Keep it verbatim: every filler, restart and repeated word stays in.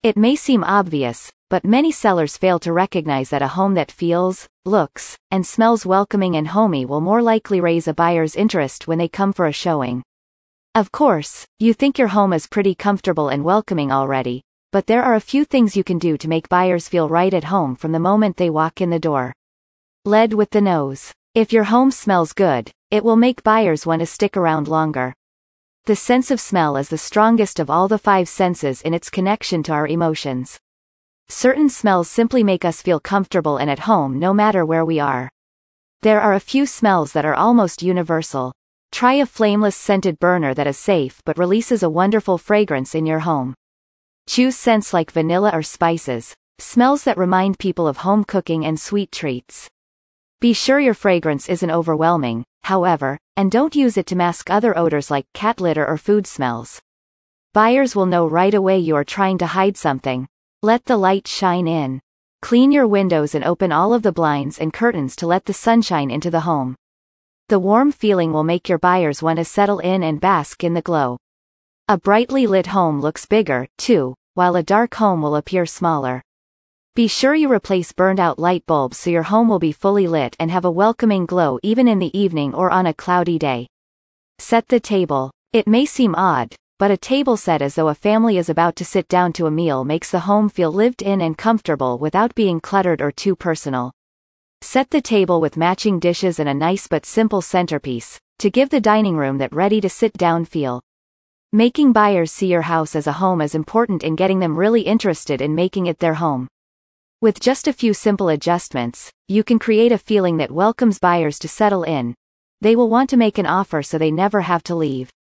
It may seem obvious, but many sellers fail to recognize that a home that feels, looks, and smells welcoming and homey will more likely raise a buyer's interest when they come for a showing. Of course, you think your home is pretty comfortable and welcoming already, but there are a few things you can do to make buyers feel right at home from the moment they walk in the door. Lead with the nose. If your home smells good, it will make buyers want to stick around longer. The sense of smell is the strongest of all the five senses in its connection to our emotions. Certain smells simply make us feel comfortable and at home no matter where we are. There are a few smells that are almost universal. Try a flameless scented burner that is safe but releases a wonderful fragrance in your home. Choose scents like vanilla or spices, smells that remind people of home cooking and sweet treats. Be sure your fragrance isn't overwhelming, however, and don't use it to mask other odors like cat litter or food smells. Buyers will know right away you are trying to hide something. Let the light shine in. Clean your windows and open all of the blinds and curtains to let the sunshine into the home. The warm feeling will make your buyers want to settle in and bask in the glow. A brightly lit home looks bigger, too, while a dark home will appear smaller. Be sure you replace burned-out light bulbs so your home will be fully lit and have a welcoming glow even in the evening or on a cloudy day. Set the table. It may seem odd, but a table set as though a family is about to sit down to a meal makes the home feel lived in and comfortable without being cluttered or too personal. Set the table with matching dishes and a nice but simple centerpiece, to give the dining room that ready-to-sit-down feel. Making buyers see your house as a home is important in getting them really interested in making it their home. With just a few simple adjustments, you can create a feeling that welcomes buyers to settle in. They will want to make an offer so they never have to leave.